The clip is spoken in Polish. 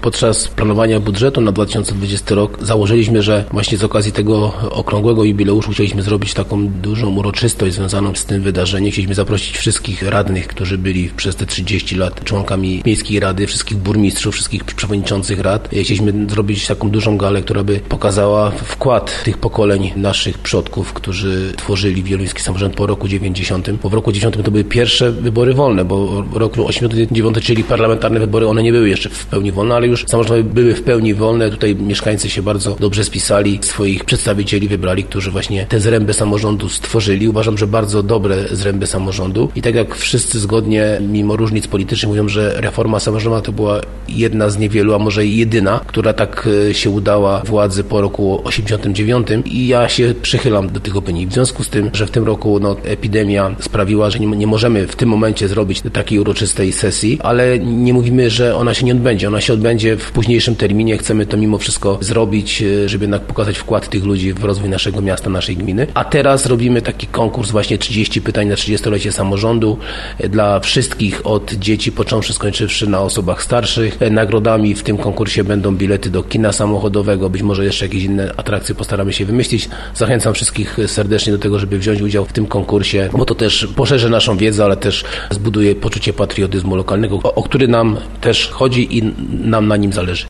podczas planowania budżetu na 2020 rok założyliśmy, że właśnie z okazji tego okrągłego jubileuszu chcieliśmy zrobić taką dużą uroczystość związaną z tym wydarzeniem. Chcieliśmy zaprosić wszystkich radnych, którzy byli przez te 30 lat członkami Miejskiej Rady, wszystkich burmistrzów, wszystkich przewodniczących rad. Chcieliśmy zrobić taką dużą galę, która by pokazała wkład tych pokoleń naszych przodków, którzy tworzyli wieluński samorząd po roku 90. Bo w roku 90 to były pierwsze wybory wolne, bo w roku 89, czyli parlamentarne wybory, one nie były jeszcze w pełni wolne, ale już samorządy były w pełni wolne. Tutaj mieszkańcy się bardzo dobrze spisali, swoich przedstawicieli wybrali, którzy właśnie te zręby samorządu stworzyli. Uważam, że bardzo dobre zręby samorządu. I tak jak wszyscy zgodnie, mimo różnic politycznych, mówią, że reforma samorządowa to była jedna z niewielu, a może jedyna, która tak się udała władzy po roku 89. I ja się przychylam do tych opinii. W związku z tym, że w tym roku epidemia sprawiła, że nie możemy w tym momencie zrobić takiej uroczystej sesji, ale nie mówimy, że ona się nie odbędzie. Ona się odbędzie w późniejszym terminie. Chcemy to mimo wszystko zrobić, żeby jednak pokazać wkład tych ludzi w rozwój naszego miasta, naszej gminy. A teraz robimy taki konkurs właśnie 30 pytań na 30-lecie samorządu dla wszystkich, od dzieci począwszy, skończywszy na osobach starszych. Nagrodami w tym konkursie będą bilety do kina samochodowego, być może jeszcze jakieś inne atrakcje postaramy się wymyślić. Zachęcam wszystkich serdecznie do tego, żeby wziąć udział w tym konkursie, bo to też poszerzy naszą wiedzę, ale też zbuduje poczucie patriotyzmu lokalnego, o który nam też chodzi i nam na nim zależy.